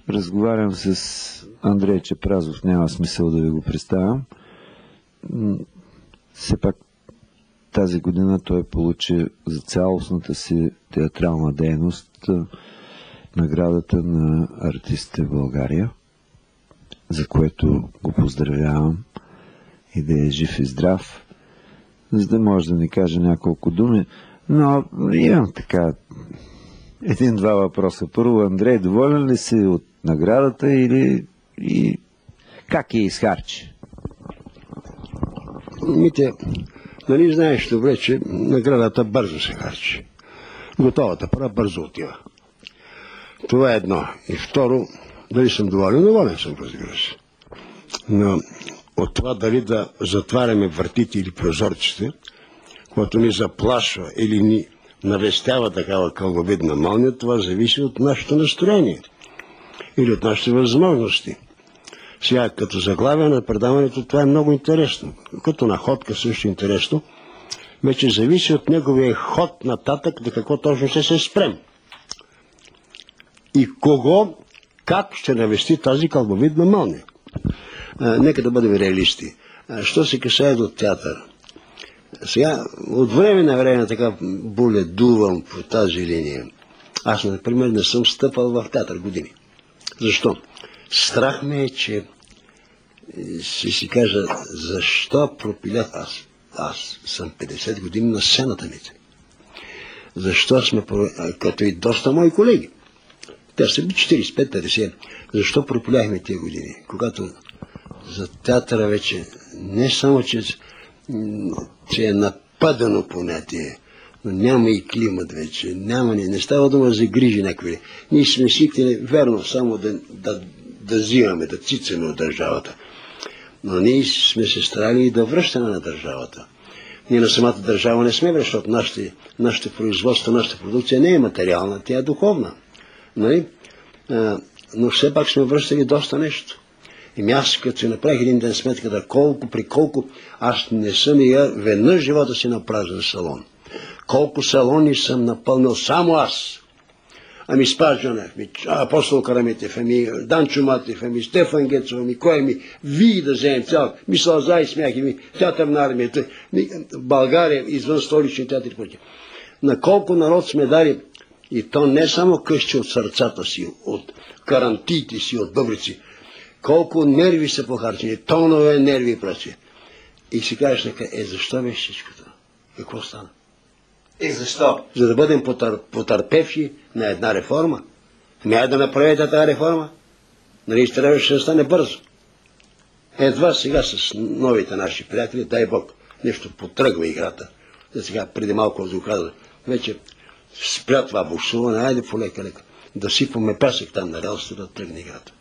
разговарям с Андрей Чепразов, няма смисъл да ви го представям. Все пак тази година той получи за цялостната си театрална дейност наградата на артистите в България, за което го поздравявам и да е жив и здрав, за да може да ни каже няколко думи. Но имам така един-два въпроса. Първо, Андрей, доволен ли си от наградата или и как я изхарчи? Мите, нали знаеш добре, че наградата бързо се харчи. Готовата пара бързо отива. Това е едно. И второ, дали съм доволен? Доволен съм, разбира се. Но от това дали да затваряме вратите или прозорците, което ни заплашва или ни навестява такава кълбовидна мълния, това зависи от нашето настроение или от нашите възможности. Сега, като заглавие на предаването, това е много интересно. Като находка също интересно, вече зависи от неговия ход нататък, до какво точно ще се спрем. И кого, как ще навести тази кълбовидна мълния. Нека да бъдем реалисти. Що се касае до театър? Сега, от време на време така боледувам по тази линия. Аз, например, не съм стъпал в театър години. Защо? Страх ме е, че ще си кажа, защо пропилях аз? Аз съм 50 години на сцената ми. Защо сме, като и доста мои колеги, те са 45-50, защо пропиляхме тези години? Когато за театъра вече не само, че е нападано понятие, но няма и климат вече, не става дума за грижи някакви. Ние сме свикнали, верно, само да взимаме, да цицаме от държавата. Но ние сме се старали и да връщаме на държавата. Ние на самата държава не сме, защото нашето производство, нашата продукция не е материална, тя е духовна. Нали? Но все пак сме връщали доста нещо. И аз, като си направих един ден сметка, да колко, аз не съм и веднъж живота си на празен салон. Колко салони съм напълнил само аз. Ами Спас Джонев, Апостол Карамитев, Данчо Матев, Стефан Гецов, кой вие да вземем цял, Сълза и смях, театър на армията, България, извън столични театри. На колко народ сме дали, и то не само къщи от сърцата си, от карантиите си, от бъбрици, колко нерви са похарчени, тонове нерви и прочие. И си кажеш така, защо беше всичко това? Какво стана? Защо? За да бъдем потърпевши на една реформа. Ами да направите тази реформа. Нали ще трябваше да стане бързо. Едва сега с новите наши приятели, дай Бог, нещо потръгва играта. За сега преди малко да го каза, вече спря това буксуване, айде полека, да сипваме пясък там на релсите да тръгне играта.